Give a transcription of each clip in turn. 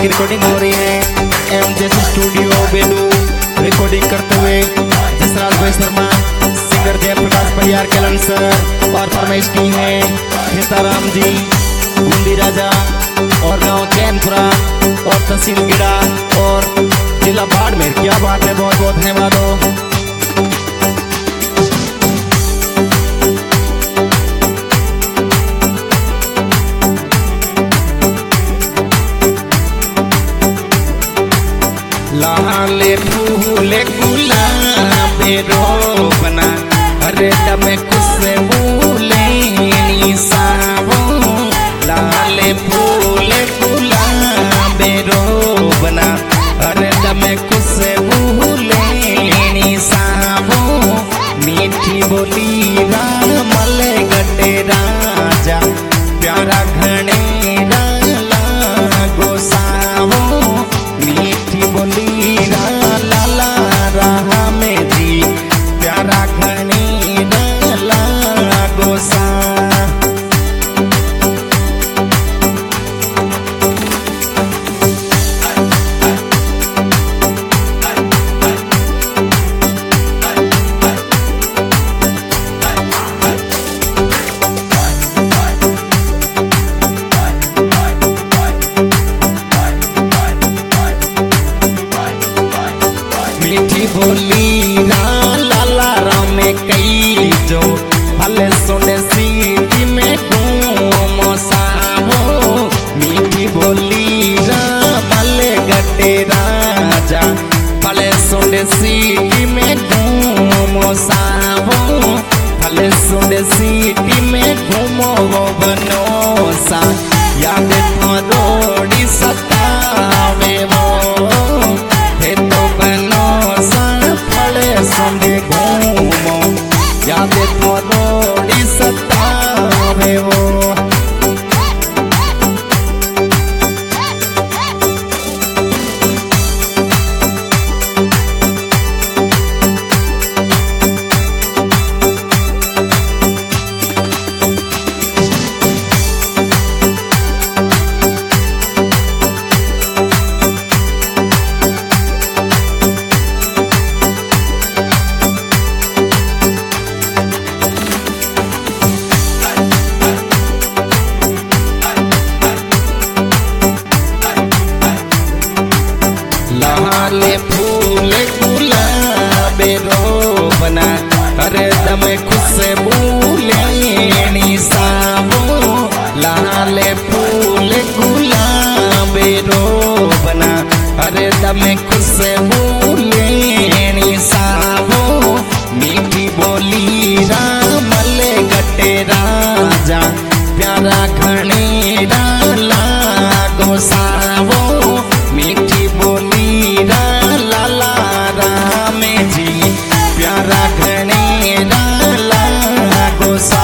की रिकॉर्डिंग हो रही है एमजेसी स्टूडियो बेलू। रिकॉर्डिंग करते हुए जसराज भाई शर्मा, सिंगर जयप्रकाश परियार केलन सर और फरमाइश की है सीताराम जी, बूंदी राजा और गांव चैनपुरा और तहसील गिड़ा और जिला बाड़मेर। क्या बात है, बहुत बहुत धन्यवाद हो। लाले फूले गुलाबे रोबना अरे दमे खुशबू लेनी सावो। लाले फूले गुलाबे रोबना अरे दमे खुशबू लेनी सावो। मीठी बोली रामल गटे राजा प्यारा घने लागो सावो। मीठी बोली लाला रहा में जी प्यारा घनी लागो सा। मीठी बोली लाला राम कई जो भले सुने सीधी में घूमो सावो। मीठी बोली भले गटे राजा भले सुने सीधी में घूमो सावो। भले सुने सीधी में घूमो वो बनो सा याद थोड़ी सतावे वो संगे घूमो याद थोड़ी सतावे वो। लाले फूल गुलाबे रोबना अरे दम खुशबू लेनी सावो। लाले फूल गुलाबे रोबना अरे दम खुशबू लेनी सावो। मीठी बोली रामल गटे राजा प्यारा घने लागो सावो। मीठी बोली लाला राम जी प्यारा घने लागो सा।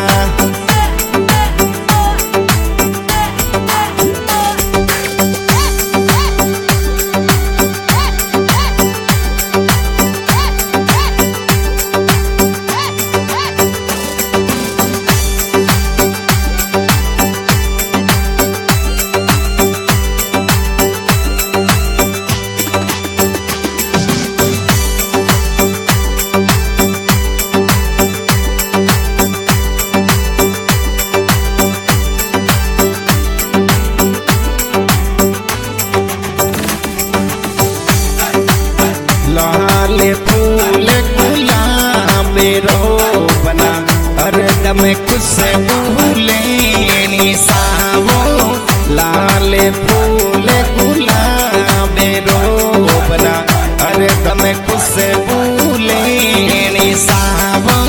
लाले फूल गुलाबे रोबना अरे दम खुशबू लेनी सावो। लाले फूल गुलाबे रोबना अरे दम खुशबू लेनी सावो।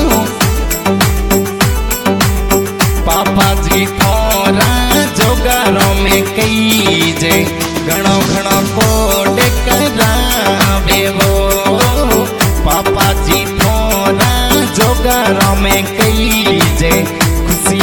पापा जी थोड़ा जोगारों में कई जे घणो घणो कोड करावे वो। पापा जी थोड़ा जोगारों में कई जे खुशी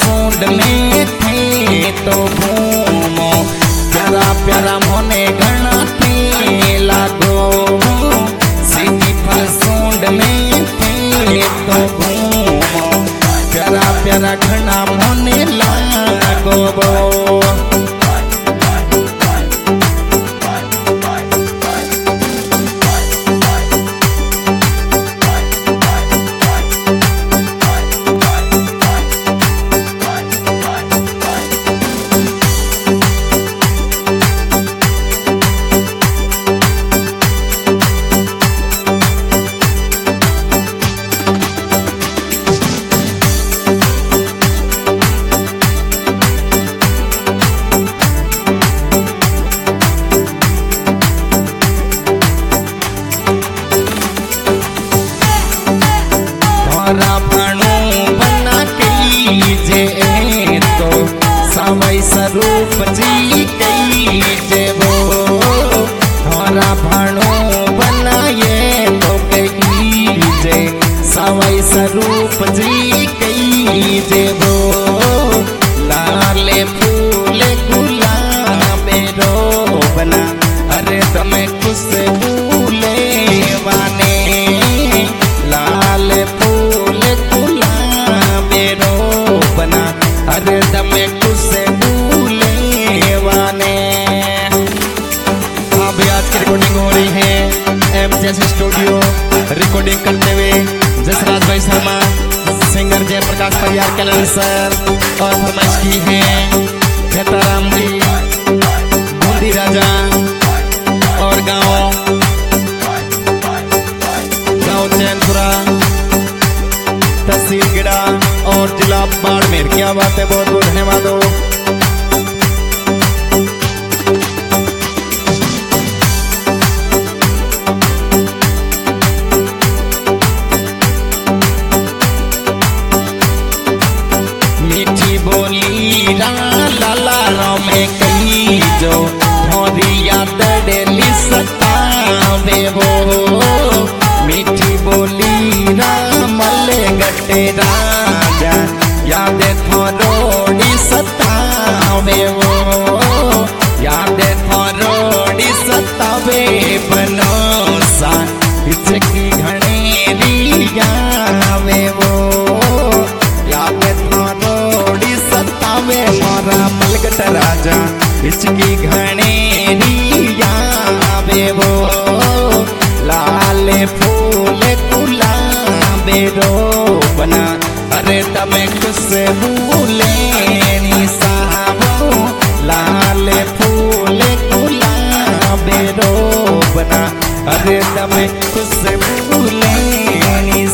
सूंड में थे तो घूमो प्यारा प्यारा मोने घना थे लागो सीधी पर सूंड में थे तो घूमो प्यारा प्यारा घना मोने लागो बना कीजे तो सवै स्वरूप जी कीजे वो हमारा भाणो बनाए तो कीजे सवै स्वरूप जी कीजे वो लाले फूल गुलाबे रो बना अरे तमें खुशबू लेवाने लाल फूल गुलाबे रो बना अरे तमें खुशबू लेवाने। अभी आज की रिकॉर्डिंग हो रही है एमजेएस स्टूडियो रिकॉर्डिंग करते हुए जसराज भाई शर्मा सिंगर जयप्रकाश परियार कैलन सर और फरमाइश की है खेताराम जी बूंदी राजा और गाँव चैनपुरा तहसील गिड़ा और जिला बाड़मेर। क्या बात है, बहुत बहुत धन्यवाद हो। मीठी बोली लाला में कही जो भौरिया दड़ेली सतावे वो मीठी बोली रामल गटे राजा याद थोड़ी सतावे वो याद थोड़ी सतावे बनोसा इसकी घनेरी आवे वो याद थोड़ी सतावे मोरा मलगट राजा इसकी घनेरी आवे वो लाल फूल गुलाबे रो बना अरे तमें खुशबू लेनी साहबो लाल फूल गुलाबे रो बना अरे तमें खुशबू लेनी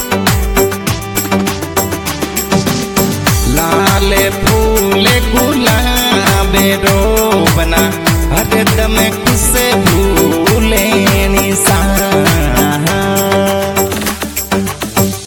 लाल फूल गुलाब